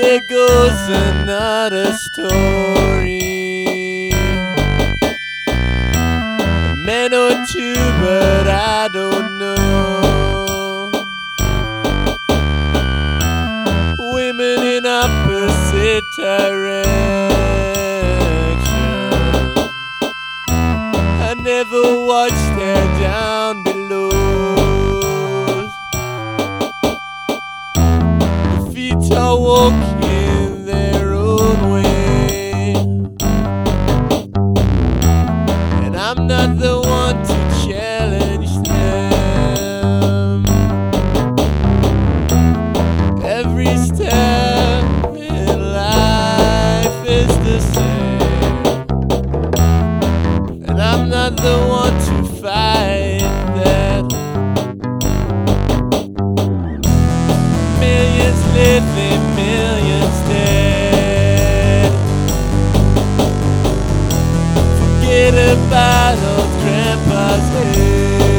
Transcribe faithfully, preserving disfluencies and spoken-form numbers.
there goes another story. A man or two, but I don't know. Women in opposite directions. I never watched her down below. The feet are walking their own way, and I'm not the one to challenge them. Every step in life is the same, and I'm not the one to fight that. Millions living, millions dead. Forget about old grandpa's head.